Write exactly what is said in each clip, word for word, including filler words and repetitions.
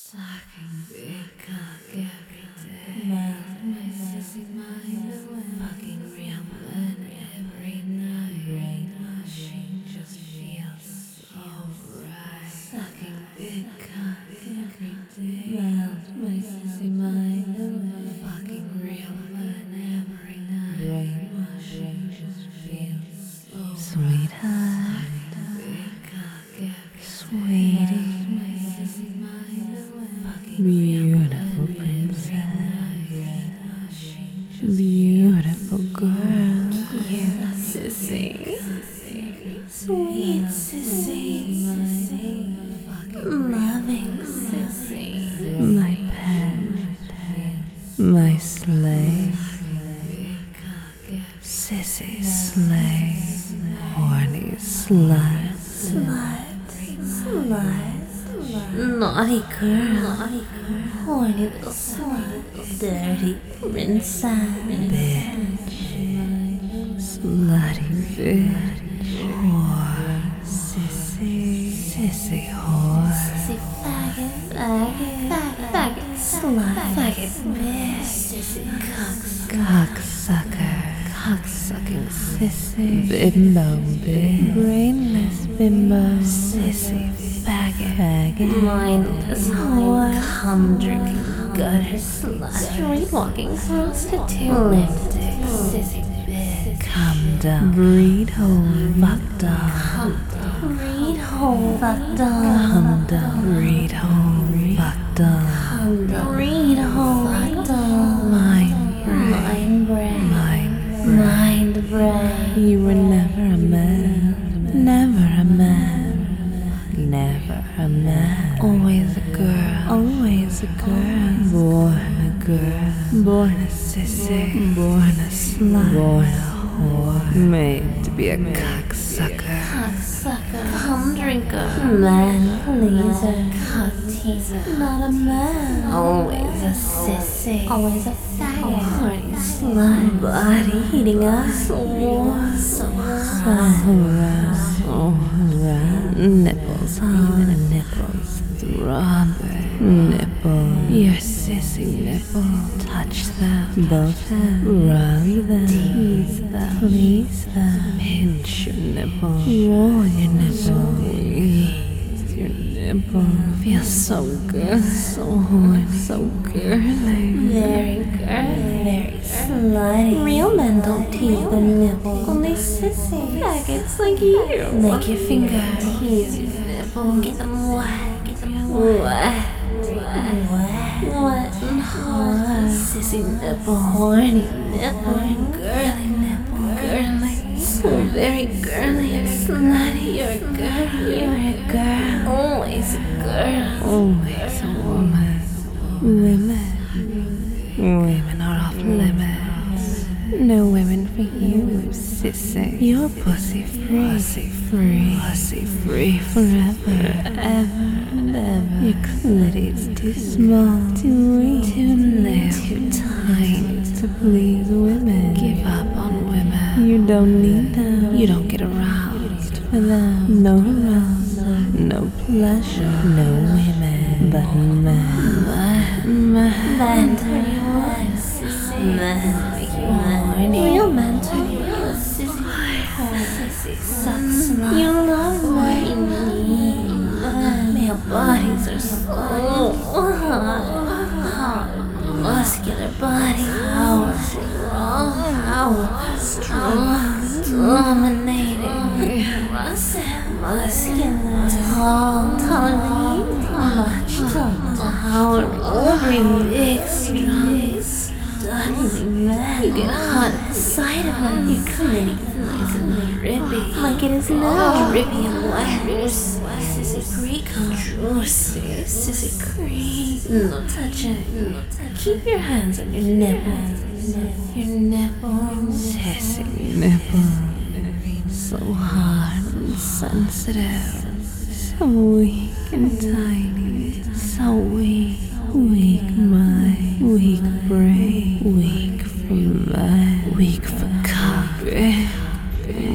Sucking big cock every day. Melt my sissy mind away. Fucking real men every night. Brainwashing just feels so right. Sucking big cock every day. Melt my sissy mind away. Fucking real men every night. Brainwashing just feels so right. Sweetheart, sweetie, beautiful princess, beautiful girl, You sissy, sweet sissy, loving sissy, my pet, my slave, sissy slave, horny slut, slut, slut, naughty girl, naughty girl, horny little slut, dirty princess, bitch, slutty bitch, whore, sissy, sissy whore, sissy faggot, faggot, faggot, faggot, slut, faggot, bitch, sissy cocksucker, cocksucker, cocksucking sissy, bimbo bitch, brainless bimbo, sissy faggot, faggot, mindless whore, cum-drinking gutter slut, street-walking prostitute, lipstick, sissy bitch, come down, breed hole, fucked up, breed hole, fucked up, come down, breed hole, fucked up, breed hole, fucked up, mind brain, mind brain, mind brain. mind brain. You were never a man, never a man, never a man. Always a girl, always a girl. Born a girl, born a sissy, born a slut, born a whore, made to be a cocksucker, Cocksucker, cum drinker, man pleaser, cock teaser, not a man, always a sissy, always a faggot, horny slut, body eating us, so warm, so hot, so hot, nipples on nipples, throbbing nipple, your sissy nipple, touch them, both them, rub them, tease them, please them, pinch your nipple, roll your nipple, squeeze your nipple, feels so good, so horny, so girly, very girly, very slutty. Real men don't tease their nipples, only sissy faggots like you. Lick your finger, tease your nipple, get them wet, get them wet, wet, wet and hard. Sissy nipple, horny nipple, girly nipple, girly, so very girly and slutty. You're a girl, you're a girl, always a girl, always a woman. Women, women are off limits. No women for you, sissy. You're pussy free, pussy free, pussy free forever, ever and ever. Your clit's too small, too weak, too little, too tiny to please women. Give up on women. You don't need them. You don't get aroused for them. No arousal, no pleasure, no women, but men. Men, men turn you on, sissy. Men make you horny. Real men turn you on, sissy. Sissy sucks not. You love what you need. Male bodies are so hot, hot. Muscular body, power, strong, power, strong, dominating, muscular, tall, tall, much power, ovary, big, strong, stunning man. You get hot at the sight of them. Your clit nice and drippy, like it is now. Drippy and wet. Sissy creek, juicy, sissy creek. No touching, no touching. Keep your hands on your nipples, your nipples, sissy nipple, so hard and sensitive, so weak and tiny, so weak, weak mind, weak brain, weak for mind, weak for copy,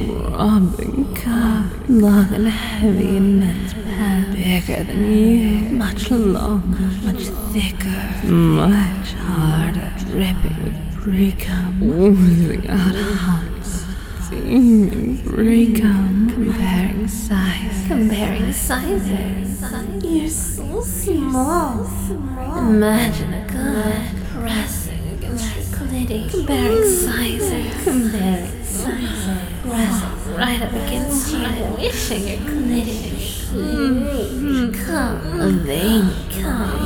robbing cop, long and heavy immense pad, bigger than you, much longer, much thicker, much harder, dripping with pre-cum, oozing out hearts, steaming pre-cum, comparing size, comparing sizes. You're so small. Imagine a gun pressing against your clitty, comparing sizes, comparing sizes, pressing right up against you, wishing your clitty. Mm-hmm. Come, a vein, come,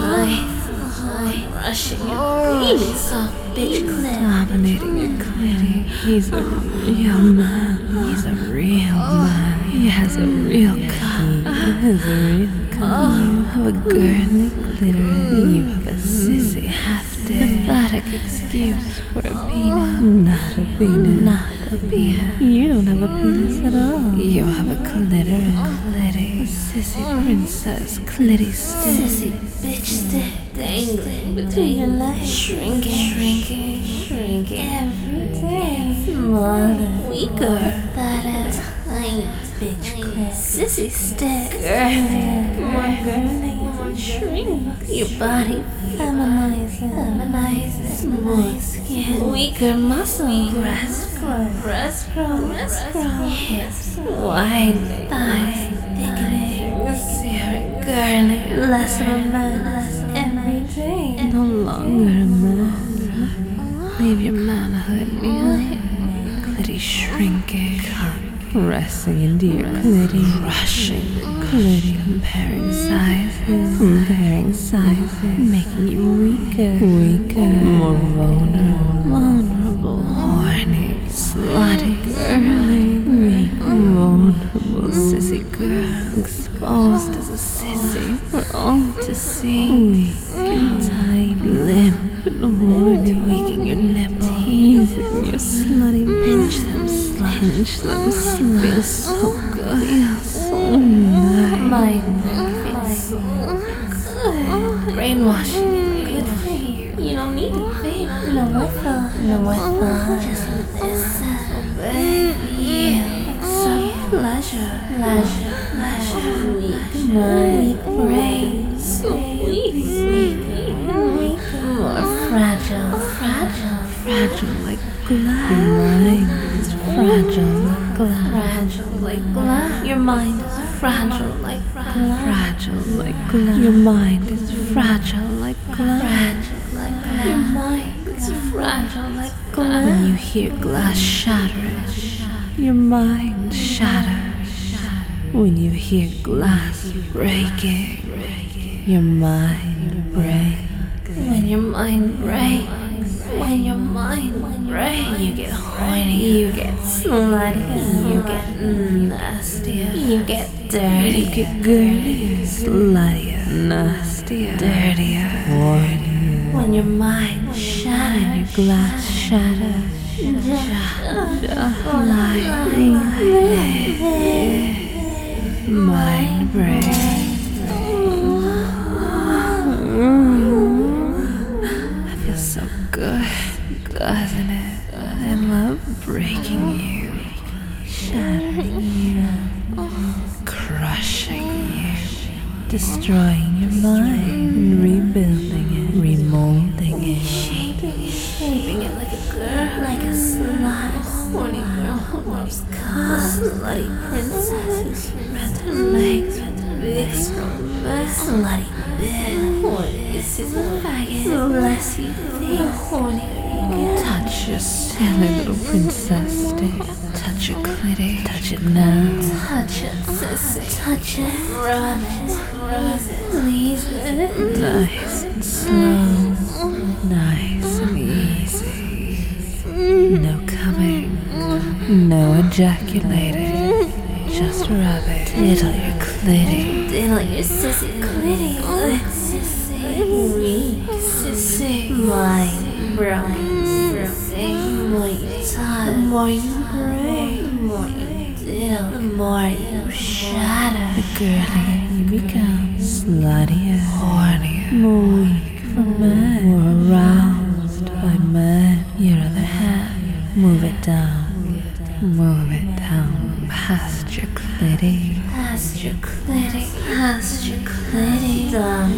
knife, rushing your baby soft bitch clit, dominating your clitty. He's a real man. He's a real man. He has a real cum. He has a real cum. You have a girly clitoris. You have a sissy half-day. Pathetic excuse for a penis. Not a penis. Not a penis. You don't have a penis at all. You have a clitoris. Clitty. Sissy princess. Clitty stick. Sissy bitch stick. Dangling between your legs. Shrinking, shrinking, shrinking. Every day. Smaller, weaker. That is tiny bitch clit. Sissy stick. Girly. More girly. More shrink. Your body feminizing. Feminizing. Smooth skin. Weaker muscle. Breast growth. Breast growth. Breast growth. Hips. Wide thighs. Thickening. Searing. Girly. Less of a man. Less every day. No longer a man. Leave your manhood behind. Clitty shrinking, pressing into your clitty, rushing, clitty, comparing sizes, comparing sizes, making you weaker, weaker, more vulnerable, vulnerable, horny, slutty, girly, weak, vulnerable, sissy girl, exposed as a sissy for all to see, weak, tight, limp, and horny, tweaking your nipples, teasing your slutty, pinch them, slut, pinch them, slut, feel so good, feel so nice, my feels so good, brainwashing, good for you, you don't need to feel, no more thought, no more thought, just listen, obey, yield, accept pleasure, pleasure, pleasure, weak mind, weak brain, so weak, weak, weak, more fragile, fragile, fragile like glass, your mind is fragile like glass, fragile like glass, your mind is fragile like glass, fragile like glass, your mind is fragile like glass, fragile like glass, your mind is fragile like glass, when you hear glass shattering, your mind shatters. When you hear glass breaking, your mind breaks. When your mind breaks, when your mind breaks, you get horny, you get slutty, you get nastier, you get dirty, you get girly, sluttier, nastier, dirtier, hornier. When your mind shatters, when your glass shatters, just, just like this. Mind break. I feel so good, doesn't it? I love breaking you, shattering you, crushing you, destroying your mind, rebuilding it, remolding it, shaping it, shaping it like a girl, like a slut, horny girl who loves cars, slutty princess who spreads her legs with big strong breasts, slutty bitch, horny is his faggot, the less you feel, the hornier you get. Touch your silly little princess stick, touch your clitty, touch it now, touch it, sissy, touch it, rub it, rub it, please it, nice and slow, nice and easy, no coming, no ejaculating, just rub it, diddle your clitty, diddle your sissy clitty, sissy, weak, sissy, mind broken, sissy, the more you touch, the more you break, the more you diddle, the more you shatter, the girlier you become, sluttier, hornier, more weak for men, more aroused by men. Your other hand, move it down, move it down, past your clitty, past your clitty, past your clitty, down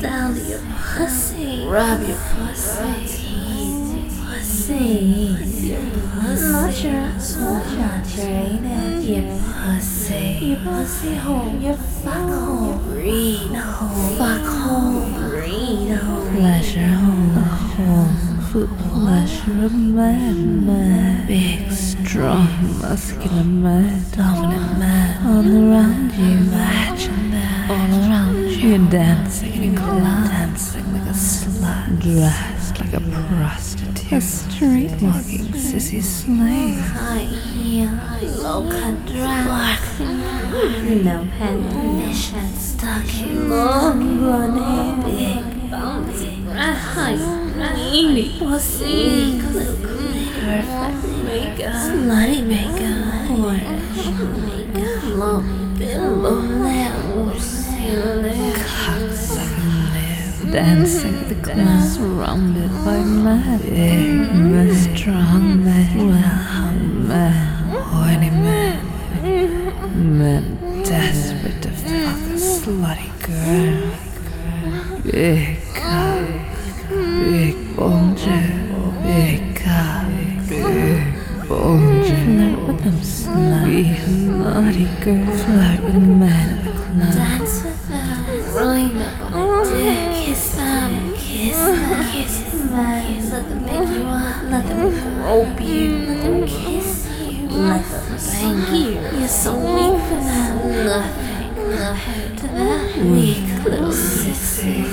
down to your pussy. Rub your pussy. Tease your pussy. Your pussy. Not your asshole. Not your anus. Your pussy. Your pussy hole. Your fuck hole. Breed hole. Fuck hole. Breed hole. Pleasure hole. Hole. For pleasure of man, man. Big, strong, muscular man. Dominant man. All around you. Imagine that. All around you. You're dancing in a club. Dancing like a slut. Dressed like a prostitute. A straight walking sissy slave. High heel. Low cut dress. No penetration. Stuck in long blonde hair. Big, bouncy breath. High. Needy pussy, perfect makeup, slutty makeup, orange makeup, long billow nails, cocksucking lips, dancing with the class, surrounded by men, big, strong men, well-hung men, horny men, men desperate to fuck a slutty girl, big cock. Big bonja, big cock, big bonja. Flirt with them slutty, naughty girl. Flirt with the man in the club. Dance with them, rolling up on their dick. Kiss them, kiss them, kiss them. Let them pick you up, let them probe you, let them kiss you, let them bang you. You're so weak for them. Nothing, nothing to that weak little sissy.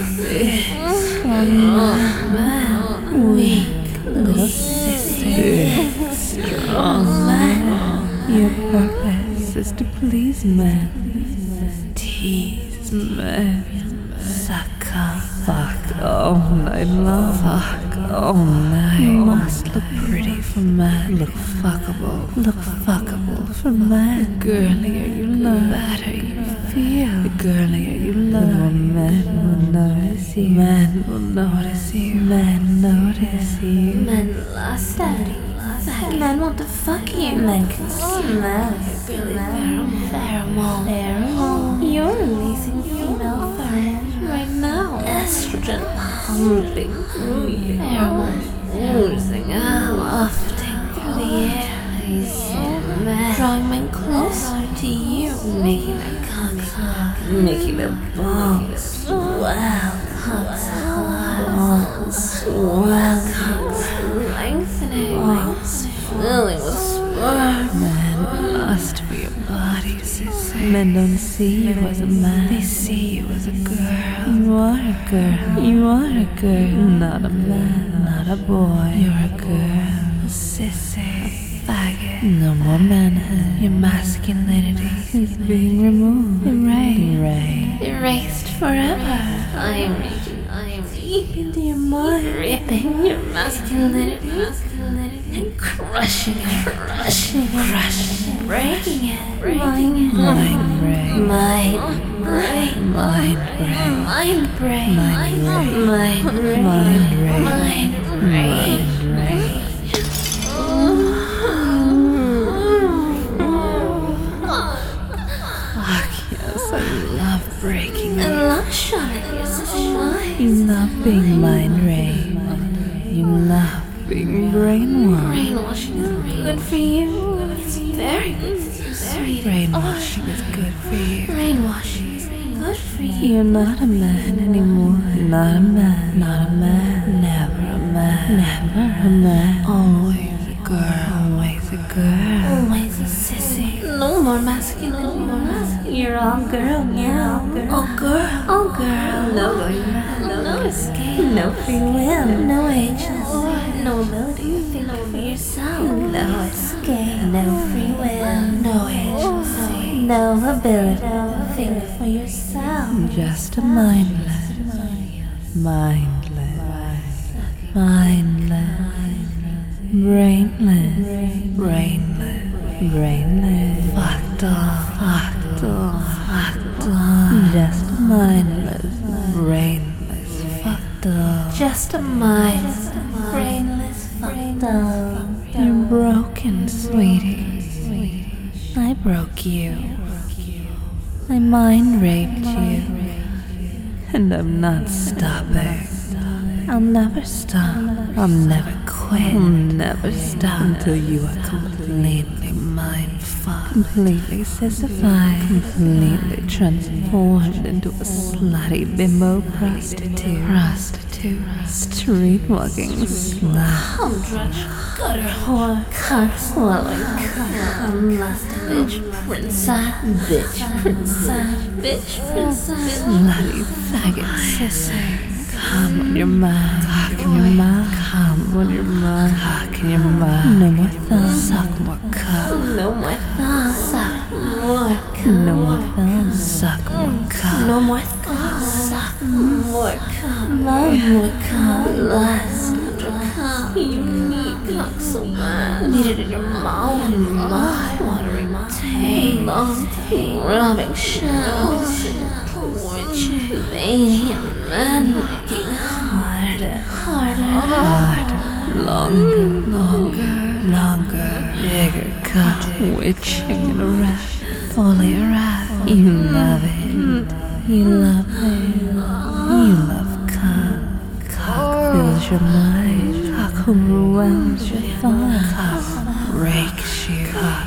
Strong man, weak little sissy. Strong man, your purpose is to please men, tease men, suck up, fuck all night long, fuck all night. You must look pretty for men, look fuckable, look fuckable for men. The girlier you look, the better you feel. The girlier you look, the more men will notice you. Men will notice you. Men notice you. Men lust at you. Men want to fuck you. Men can smell your pheromone. Pheromone. Pheromone. You're releasing female pheromones right now. Estrogen pumping through you. Pheromones oozing out, wafting through the air. These men drawing men closer to you, making them cock, making them balls swell, cocks balls swell, cocks lengthening, balls filling with sperm. Men lust for your body, sissy. Men don't see you as a man, they see you as a girl. You are a girl, you are a girl, not a man, not a boy. You're a girl, a sissy, a faggot. No more manhood. Your masculinity is being removed, erased, erased forever. I am reaching, I am deep into your mind, ripping your masculinity, masculinity, and crushing it, crushing, crushing, breaking it, breaking it. Mind break, mind break, mind break, mind break, mind break, mind break, mind break, mind break. Breaking I love showing your sister. You love being mind raped. You love being brainwashed. Brainwashing is good for you. It's very good for you. Very brainwashing is good for you. Brainwashing is good for you. You're not a man anymore. Not a man. Not a man. Never a man. Never a man. Always a girl. Always a girl. Always a sissy. No more masculine. No more masculine. You're all girl now. All girl. All girl. No going mad. No, no escape. No free will. No agency. No ability to think for yourself. No escape. No free will. No agency. No ability to think for yourself. Just a mindless. Mindless. Mindless. Brainless. Brainless. Brainless. Fucked off. Fucked off. Fucked off. Just a mindless. Brainless. Fucked off. Just a mindless. Brainless. Fucked off. You're broken, sweetie. I broke you. I mind raped you. and I'm not stopping. I'll never stop. I'll never quit. I'll never stop until you are completely mind-fucked, completely sissified, completely transformed into a slutty bimbo prostitute, prostitute, street-walking slut, Humdrum, gutter whore, cock swallowing, cum lusting bitch princess, bitch princess, bitch princess, slutty faggot sissy. Come on your mind, cock in your mind, come on your mind, cock in your mind. No more thumb, suck more cock. no more thumb, suck more cum, No more thumb, suck more cock. no more thumb, suck more cum, love more cum, lust after cum. You need cock so bad, need it in your mouth, in your mind, watering my tail, long tail, rubbing shells, torture, veiny and man working harder, harder, Harder, longer, longer, longer, bigger cock, witching and erect, fully erect. You love it, you love it, you love cock. Cock fills your mind, cock overwhelms your thoughts, cock breaks you, cock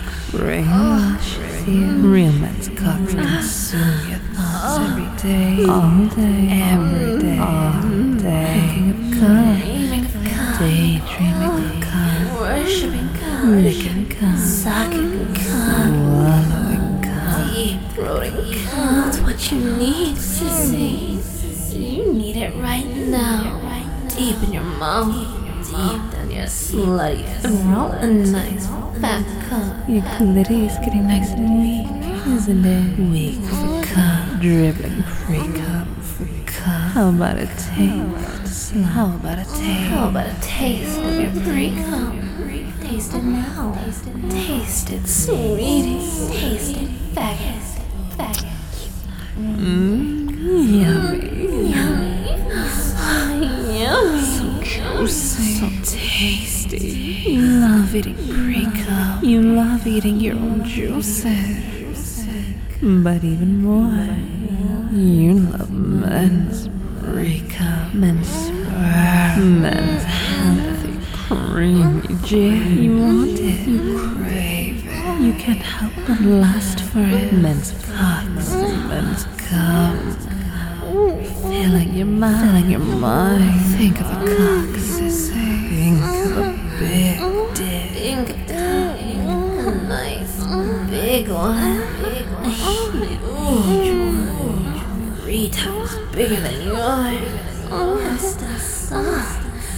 brainwashes you. Real men's cock consume your thoughts every day, all day, every day, all day. Thinking of cock, dreaming of cum, daydreaming of cock, worshipping cum, licking cock, sucking cum, swallowing cock. deep throating cum. That's what you need, sissy. You need it right now, deep in your mouth, deep down your slutty throat, a nice fat cum. Your clitoris getting nice and weak, isn't it? Weak for cock, dribbling pre-cum for cock. How about a taste? How about a taste? How about a taste of your pre-cum? Taste it now. Taste it, sweetie. Taste it, faggot. Faggot. Mmm, yummy, Yummy. Yummy. so juicy, so tasty. You love eating pre-cum. You love eating your own juices. But even more, you love men's pre-cum, men's sperm, men's healthy, creamy jizz. You want it, you crave it. You can't help but lust for it. Men's cocks and men's cum. Filling your mind, filling your mind. Think of a cock, sissy. Think of a big dick. Think of that. A nice big one. A huge one. Three times bigger than yours. Oh, still soft.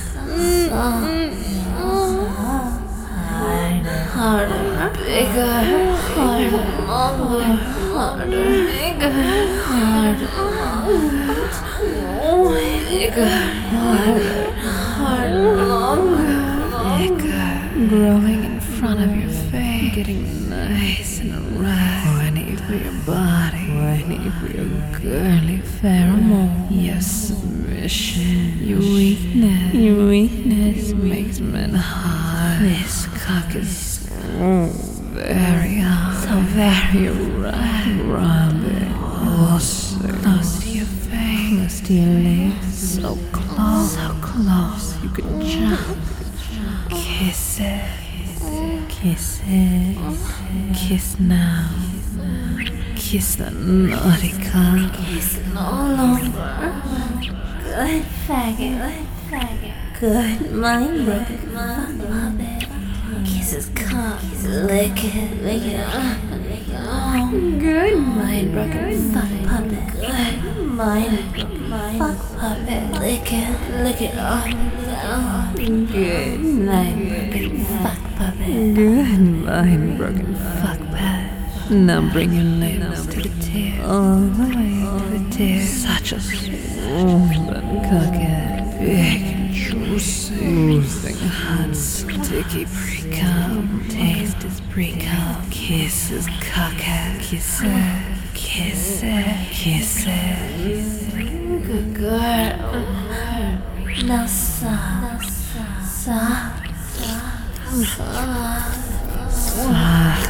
Soft. Harder, bigger, harder, longer, harder, bigger, harder, longer, bigger, harder, harder, longer, bigger, Growing in front of your face, getting nice and erect. Horny for your body, horny for your girly pheromone. Your submission, your weakness, your weakness makes men hard. This cock is so very hot, so very erect. Rub it close, close to your face, close to your lips, so close, so close you could jump. Kiss it, kiss it, kiss now. Kiss the naughty cock. Kiss no longer. Good faggot, good faggot, good mind-broken puppet. Kiss his cock, lick it, lick it up, lick it up. Good mind-broken fuck puppet, good mind-broken fuck puppet. Lick it, lick it up, down. Good mind-broken fuck puppet. Good mind broken fuck pad. Now bring your lips to the tip, all the way to the tip. Such a swollen cockhead, big and juicy, oozing hot, sticky pre-cum. Taste his pre-cum, kiss his cockhead, kiss it, kiss it, kiss it. Good girl. Now soft, soft, soft, soft. Soft,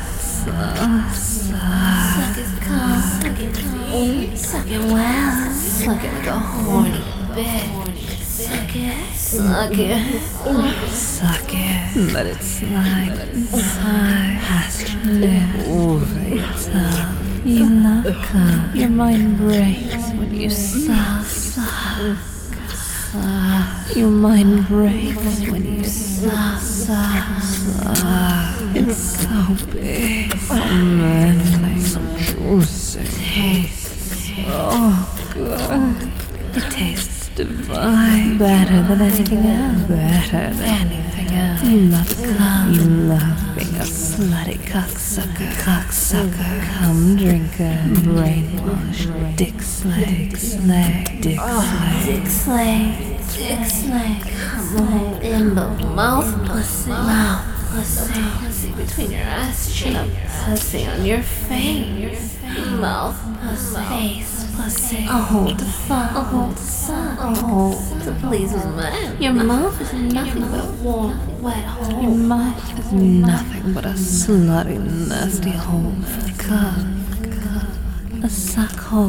suck, Suck it cold, suck it deep, suck it well, suck it like a horny bitch. Suck it, suck it, suck it. Let it slide inside, past your lip, over your tongue. You love cum. Your mind breaks when you suck, suck, suck. Your mind breaks when you suck, suck, suck. It's so big, so manly, so juicy. Tastes so good. It tastes divine, better than anything else, better than anything else. You love cum. You love being a slutty cocksucker, cocksucker, cum drinker, brainwash, dick slay, dick slay, dick slay, dick slay, dick slay. Come on, bimbo, mouth pussy, mouth pussy, pussy between your ass cheeks, pussy on your face, mouth pussy, face pussy. I'll hold the fun, I'll hold the sun, I'll hold to please man. Your mouth is nothing but a warm, wet hole. Your mouth is nothing but a slutty, nasty hole for cum. A suck hole,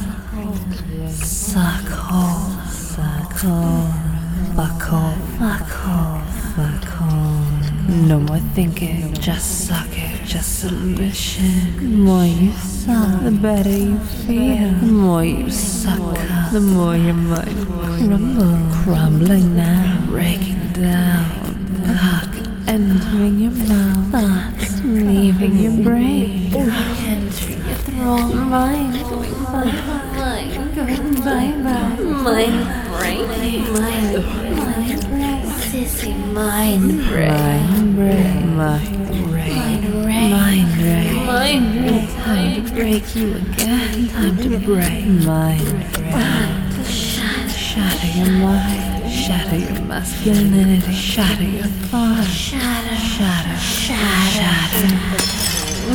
suck hole, suck hole, fuck hole, fuck hole, fuck hole. No more thinking, just suck it, just submission. The more you suck, the better you feel. The more you suck, the more your mind crumbles, crumbling now, breaking down. Cock entering your mouth, thoughts leaving your brain. Cock entering your throat, mind going bye-bye, going bye-bye, mind breaking, mind, mind break, sissy, mind break, mind break, mind break, mind break, mind break, mind break. Time to break you again, time to break, mind break. Shatter your mind, shatter your masculinity, shatter your thoughts, Shatter, shatter, shatter, shatter.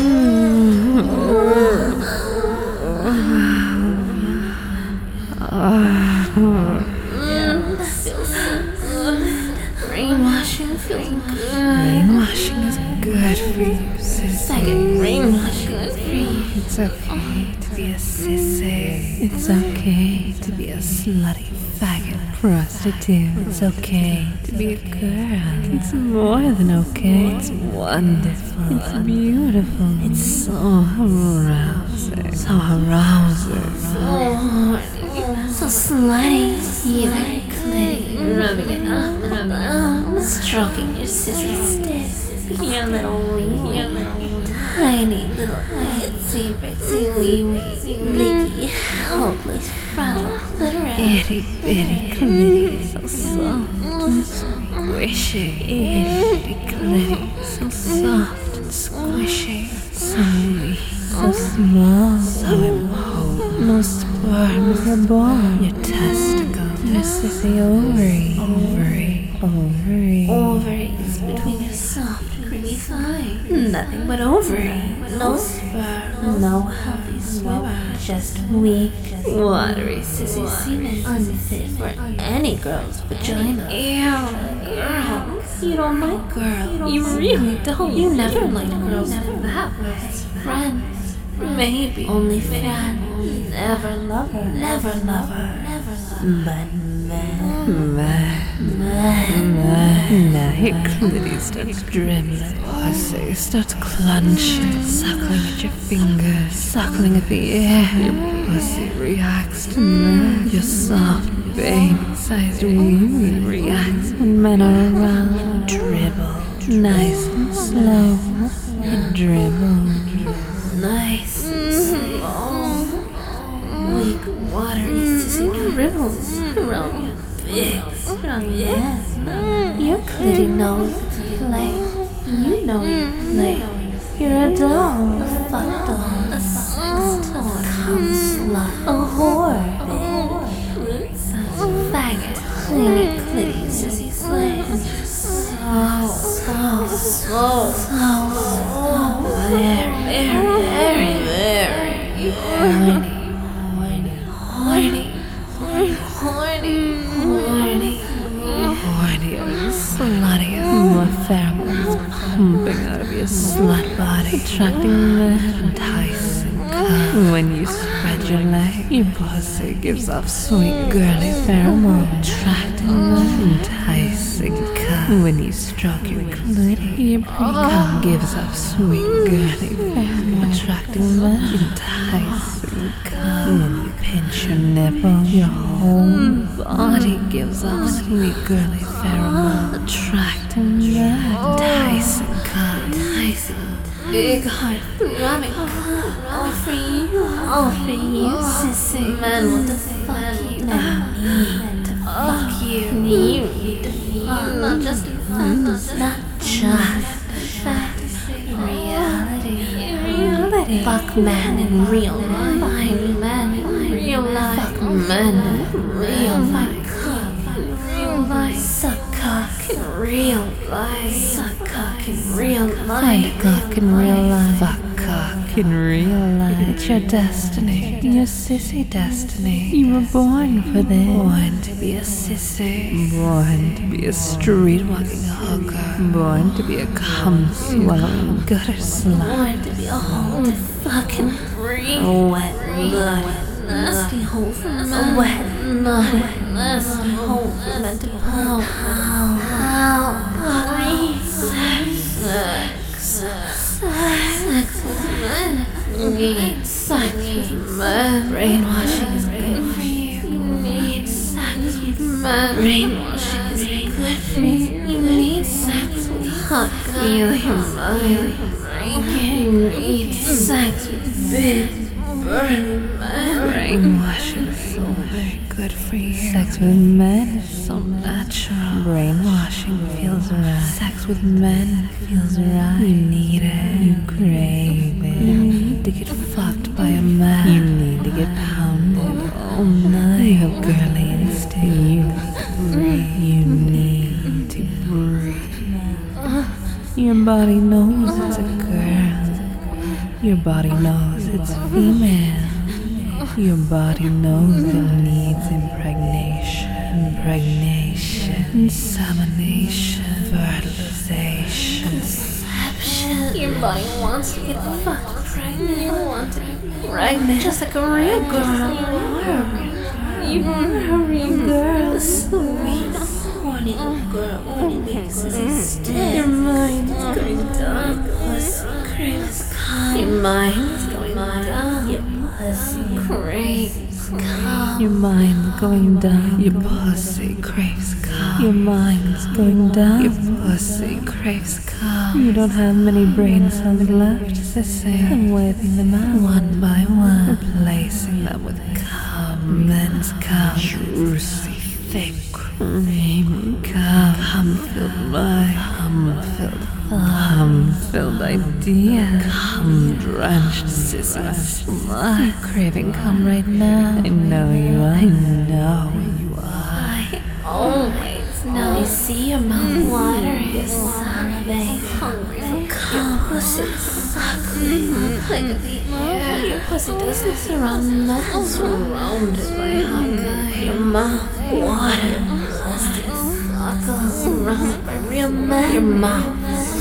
Brainwashing feels good. Brainwashing is good for you, sissy. Second brainwashing is free. It's okay to be a sissy. It's okay to be a slutty faggot prostitute. It's okay to be a girl. It's more than okay. It's wonderful. It's beautiful. It's so arousing. So arousing. So horny, so slutty. You got your clit, rubbing it up and down, stroking your sissy stick. Your little wee, your little tiny little itsy bitsy wee wee, leaky, helpless, frazzled, little Itty bitty clitty, so soft and squishy. Itty bitty clitty, so soft and squishy. So weak, so small, so impotent. No sperms are born. Your testicles, your sissy ovary, ovary, ovary. ovaries between your soft, creamy thigh. Nothing but ovary, no sperm, no healthy swimmer, just weak, watery sissy semen, unfit for any girl's vagina. Ew, girl, you don't like girls. You really don't. You never liked girls that way. Friends, maybe only friend, never lover, never lover, never lover. But man, Man, man, man. Now your clitty starts dribbling. Pussy starts clenching, suckling at your fingers, suckling at the air. Your pussy reacts to men. Your soft, baby-sized wee reacts when men are around. Dribble, nice and slow. You dribble. nice, slow, weak, watery sissy dribbles around your big, strong head. Your clitty knows to play. You know you play. You're a doll, a fuck doll, a sex doll, a cum slut, a whore, bitch. Such a faggot, clingy clitty sissy slay. So, so, so, so, so, very, very, very, very horny, horny, horny, horny, horny, horny, Hornier, sluttier, more pheromones pumping out of your slut body. attracting men, enticing cock. When you spread your leg, your pussy gives off sweet girly pheromone, attracting men, enticing cock. When you stroke your clitoris, your pre-cum gives off sweet girly pheromone, attracting men, enticing cock. When you pinch your nipple, your whole body gives off sweet girly pheromone, attracting men, enticing cock, enticing. Big heart, throbbing, all for you, all for you, sissy. Man, what the fuck you need to fuck you? You need to fuck, not just in fact, not just fact, in reality, in reality. Fuck man in real life, find man in real life, fuck man in real life, real life, suck cock in real life, suck cock in real life, find a cock in real life, fuck cock in real life. It's your destiny, your sissy destiny. You were born for this, born to be a sissy, born to be a street-walking hooker, born to be a cum-swallowing gutter slut, born to be a hole to fucking breathe, a wet blood. Nasty hole for men. Wet, wet, nasty hole for men to pow, pow, pow, breathe. Sex, sex, sex with men. You need sex with men. Brainwashing is good for you. You need sex with men. Brainwashing is good for you. You need sex with hot guys. Feel your mind breaking. You need sex with big burning men. Brainwashing is so very good for you. Sex with men is so natural. Brainwashing feels right. Sex with men feels right. You need it. You crave it. You need to get fucked by a man. You need to get pounded all night. You have girly instinct. You need to breathe. You need to breathe. Your body knows it's a girl. Your body knows it's female. Your body knows it needs impregnation, impregnation, insemination, fertilization, conception. Your body wants to get fucked pregnant. You want to be pregnant just like a real girl. You are a real girl. A sweet, horny girl. When it makes it stiff. Your mind is going down. Pussy craves cum. Your mind is going down. Your pussy craves cum. Your mind going down. Your pussy craves cum. Your mind's going down. Your pussy craves cum. You don't have many brain cells left, sissy. I'm wiping them out one by one, replacing them with cum. Men's cum. Juicy, thick, creamy cum. Cum-filled mind. Cum-filled cum-filled idea. Cum-drenched sissy slut. You're craving cum right now. I know you are. I know you are. I always know. I see your mouth watering. You salivate. Hungry for cum. Your pussy sucks like the air. Your pussy doesn't surround nothing. Surrounded by hunger. Your mouth waters. Surrounded by real men. Your mouth.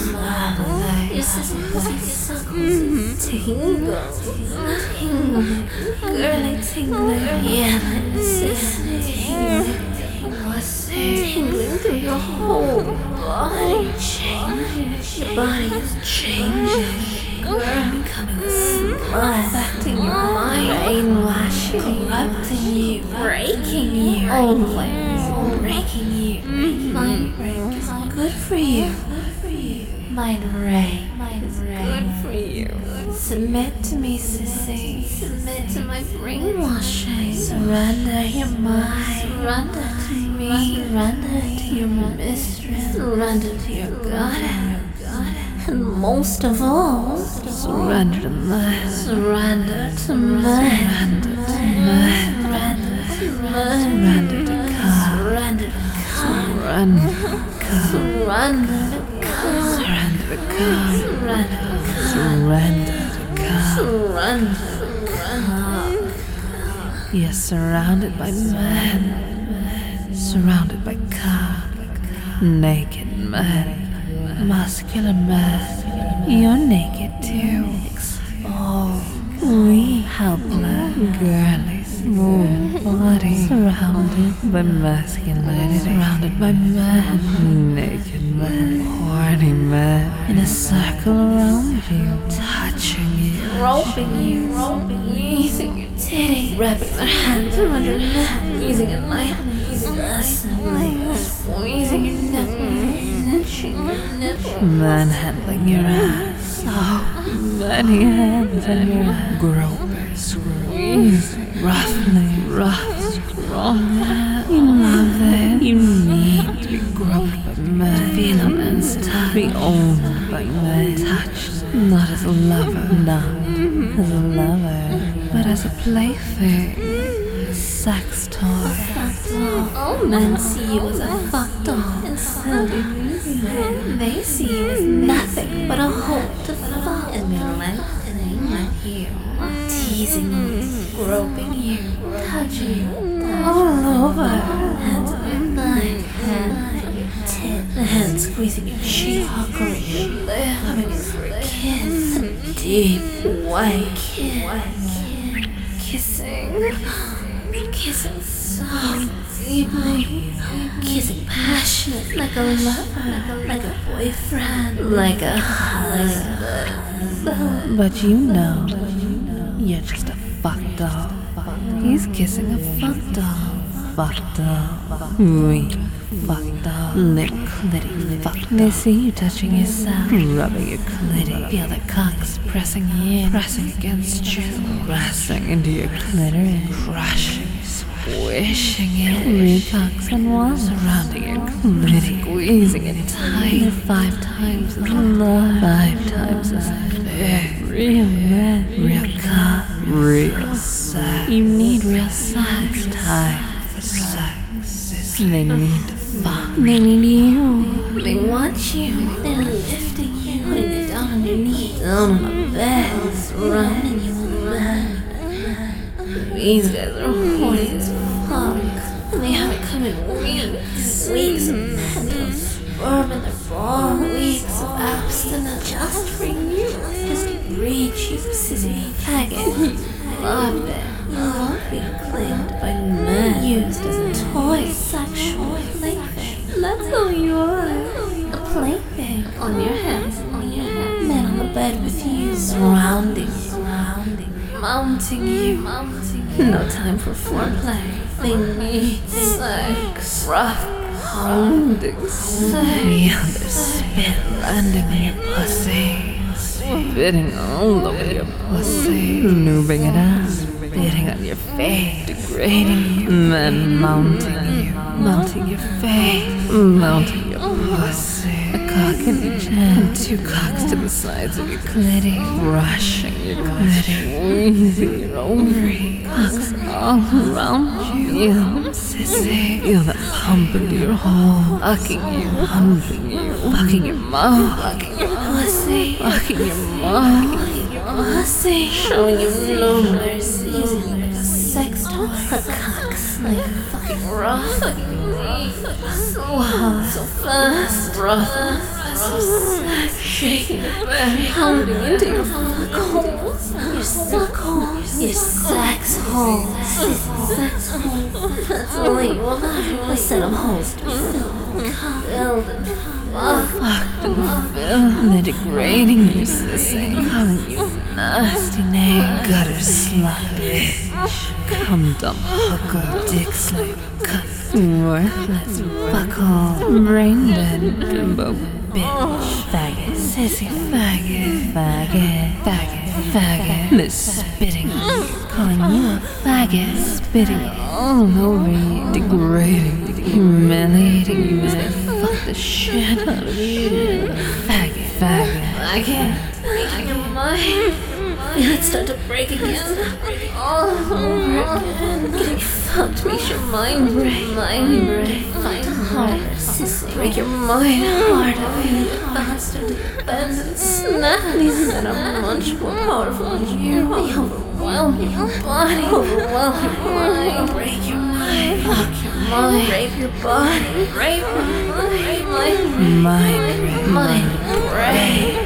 Your sissy pussy suckles. Tingles. Tingling. Girly tingling. Yeah, sissy tingling. Pussy tingling through your whole body. Changes. Your body is changing. Girl becoming a slut. Affecting your mind. Brainwashing. Corrupting you. Breaking you. Always breaking you. Mind break is good for you. Mind rape is good for you. Submit to me, sissy. Submit to my brainwashing. Surrender your mind. Surrender to me. Surrender to your mistress. Surrender to your goddess. And most of all, surrender to man. Surrender to man. Surrender to man. Surrender to God. Surrender to God. Surrender to God. Surrender to God. Surrender to God. Surrender to God. You're surrounded by men. Surrounded by God. Naked men. muscular man. You're naked too. Oh, we helpless, girly, smooth body, surrounded by masculinity, surrounded by men, naked men, horny men, in a circle around you, touching you, Roping you, roping you, using your titty, wrapping their hands around your neck, using a knife, using a squeezing your nipple, itching your nipple, manhandling your ass. Oh, many hands on your ass, groping, squeezing, roughly, rough, strong. You love it. You need to be groped by men, feel a man's touch, be owned by men, touched not as a lover, not as a lover, but as a plaything, sex toy. All men see you as a fuck doll, and so do you. They see you as nothing but a hole to fuck, and they like and they like you, teasing you, groping you, touching you, all over, hands on your thigh, hand on your tit, the hand squeezing your cheek, huckling your lip, coming in for a kiss, a deep white kiss, kissing. Kissing so deeply, kissing passionate like a lover, like a boyfriend, like a husband. But you know, you're just a fuck doll. He's kissing a fuck doll, fuck doll, we fuck doll, lip clitty fuck doll. They see you touching yourself, rubbing your clitty, feel the cocks pressing in, pressing against you, pressing into your clitoris, crushing. Squishing it, real cocks and walls surrounding your clitty, squeezing it tight. They're five times as long, five times as big. Real men, real cock, real sex. You need real sex. Time for sex. They need to fuck. They need you. They want you. They're lifting you, putting you down on your knees, down on a bed, surrounding you on the bed. These guys are horny as fuck, and they haven't come in weeks, weeks of mental sperm in their ball, weeks of abstinence just for you, just to reach you, sissy faggot. You love it. You love being claimed by men, used as a toy, sexual plaything. That's who you are. A plaything on your hands, on your hands. Men on the bed with you, surrounding you, surrounding you, mounting you, mounting you. No time for foreplay. They need sex. Rough, pounding sex. Feel their spit landing on your pussy, spitting all over your pussy, lubing it up, spitting on your face, degrading you, then mounting you, mounting your face, mounting your pussy. A cock in each hand, two cocks to the sides of your clitty, brushing your clitty, squeezing your ovary, cocks all around you. Feel sissy, feel that pump into your hole, fucking you, humping you, fucking your mouth, fucking your pussy, fucking your mouth, fucking your pussy, showing you no mercy, using you like a sex toy. A cock's like fucking rough, fucking weak, so hot, so fast, rough, so sick, shaking your belly, pounding into your fuck holes, your suck holes, your sex holes, sex holes. That's all you want. A set of holes to fill, filled and fucked and filled. They're degrading you, sissy, calling you nasty name, gutter slut, bitch, cum dump, hooker, dick slave, cunt. Worthless fuckhole, brain dead, bimbo, bitch, faggot, sissy, faggot, faggot, faggot, faggot. They're spitting on you, calling you a faggot, spitting all over you, degrading, humiliating you as they fuck the shit out of you. Faggot, faggot, faggot, breaking your mind. Feel it start to break again. All over again. Getting fucked makes your mind break. Mind break. Fight harder, sissy. Break your mind harder. Feel it faster to the bends and snap. These men are much more powerful than you. They overwhelm your body. Overwhelm your mind. Break your mind. Fuck your mind, rape your body, rape your mind, mind, rape, mind, rape.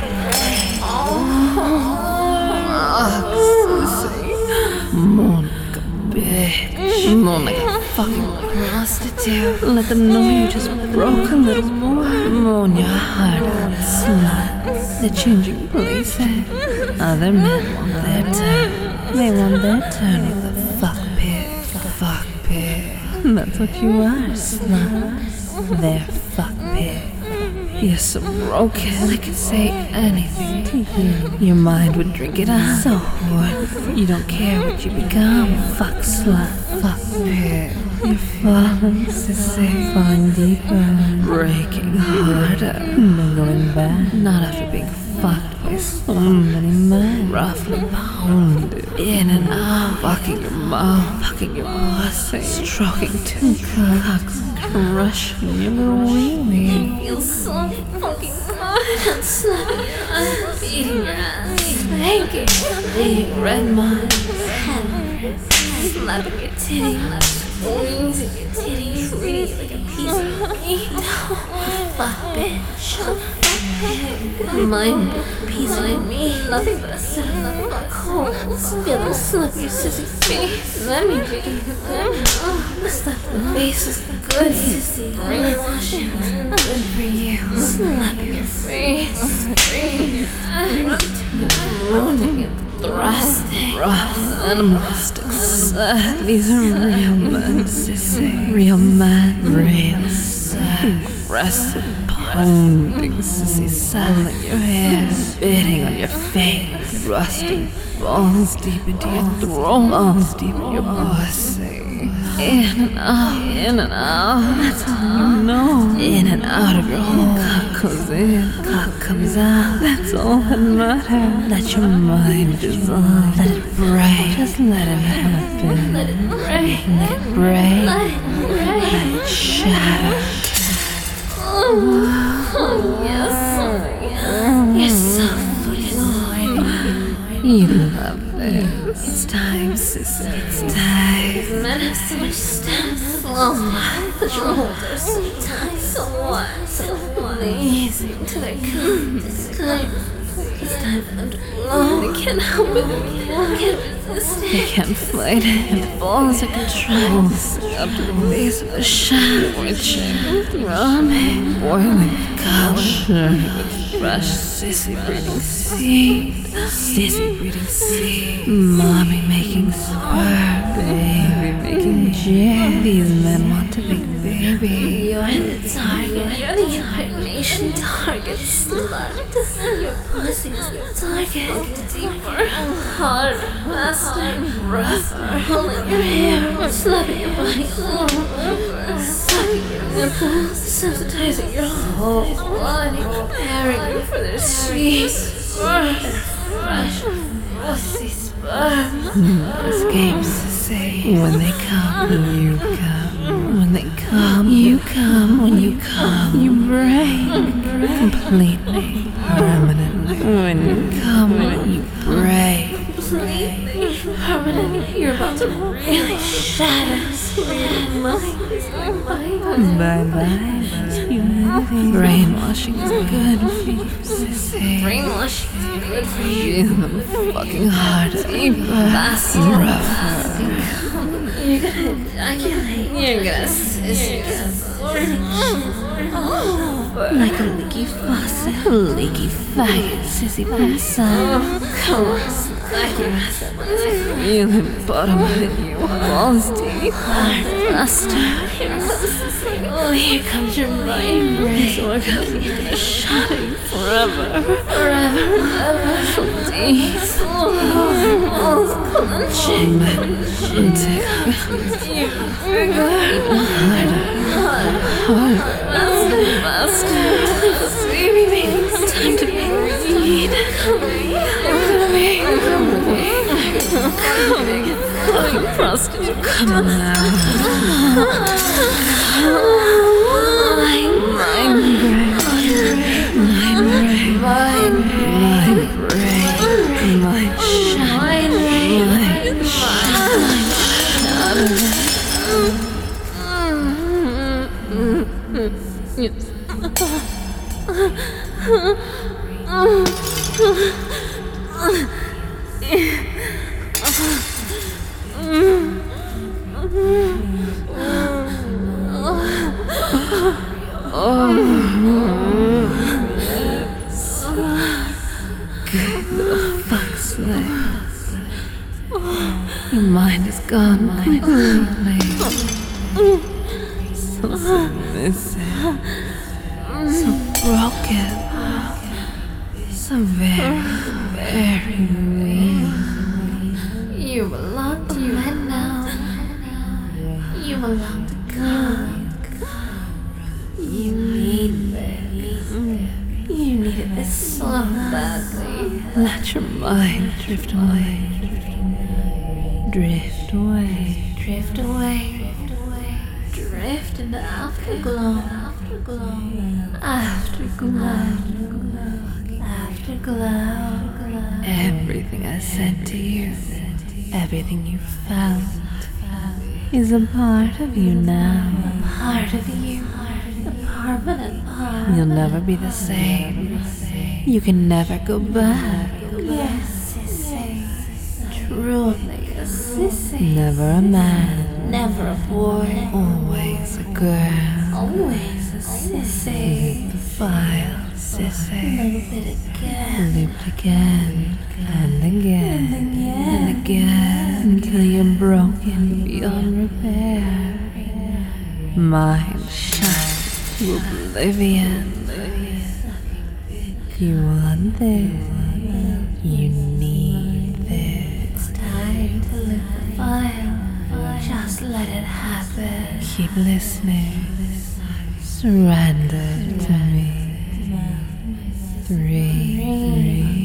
Moan like a bitch. Moan like a fucking prostitute. Let them know you just broke a little more. Moan your heart out, slut. They're changing places. Other men want their turn. They want their turn with the fuck pig. Fuck pig. That's what you are, slut. They're fuck pig. You're so broken, I could say anything to you. Your mind would drink it up. So what? You don't care what you become. Fuck slut, fuck pig. You're falling, sissy, falling deeper, breaking harder. No going back. Not after being fucked by so many men. Roughly pounded in and out, fucking your mouth, fucking your pussy, stroking two cocks, crushing your little wee-wee. Feel so fucking good. I'm slapping your ass, beating your ass, spanking, bleeding red mines, slapping your titty, squeezing your titty, treating you like a piece of meat. Fuck bitch. Mind piece of meat, nothing but a set of fuck holes. Feel them slap your sissy face. Let me drink it. Oh, slap the face is good, sissy. Brainwashing, good for you. Slap your face. Ruining it. Thrusting. Rough, animalistic sex. These are real men, sissy. Real men, real sex. Aggressive, pounding, sissy, selling your hair, spitting on your face, thrusting balls deep into your throat, balls deep in your pussy. In and out, in and out, that's all you know. In and out of your hole, cock goes in, cock comes out, that's all that matters. Let your mind dissolve, let it break, just let it happen. Let it break, let it break, let it break, let it shatter. Oh, oh yes, oh yes. You're so fucking horny. You love this. It's time, sister, it's time. These men have so much stamina. Oh, the shoulders so tight, so what? So pleasing to their cum. It's time. It's time for them to blow. They can't help it. They can't resist it. They can't fight it. The balls are contrived. Up to the base of the shadow, witching, throbbing, boiling, gushing with fresh sissy breeding seed. Sissy breeding seed. Mommy making sperm. Baby making jam. These men want to be baby. You're the target. You're the hibernation target, slut. Your pussy is the target. Deeper, harder, faster, rougher. Pulling your hair, slapping your body all over, sucking your nipples, sensitizing your whole body, preparing you for their sweet, fresh, pussy sperm. Escapes to say, when they come, you come. When they come, you come. When you come, you break. Completely, permanently. When you come, you break. Completely, permanently. You're about to really shatter. Bye bye. Brainwashing is good for you, sissy. Brainwashing is good for you. Them fucking hard, deeper, faster, rougher. You're gonna ejaculate. You're gonna sissy. Like a leaky faucet, leaky faggot, sissy pants. Come on, slack your ass up. Feel him bottom in you, balls deep, hard, faster. Here comes sissy. Oh, here comes your mind break. So we're gonna shatter you forever, forever, forever. So deep, so hard, balls clenching, clenching. You bigger, harder, harder, faster, faster. Baby, baby, it's time to breathe. Coming, coming, coming, coming, prostitute, come on now. Mind break, mind break, mind break, mind shine, mind shine, mind shine. Fuck's sake. Your mind is gone completely. So submissive. So broken. So very, very weak. You belong to men now. You belong to God. You need this. You needed this so badly. Let your mind drift away. Drift away. Drift away. Drift into afterglow. Afterglow. Afterglow. Afterglow. Everything I said to you, everything you felt, is a part of you now. Part of you. The permanent part. You'll never be the same. You can never go back. Yes, sissy. Truly a sissy. Never a man. Never a boy. Always a girl. Always a sissy. The file, A sissy. little bit again. Looped again and again And again. and again until you're broken beyond repair. Mind shut to oblivion. You want this. You need this. It's time to lit the fire. Just let it happen. Keep listening. Surrender to me. Three, three.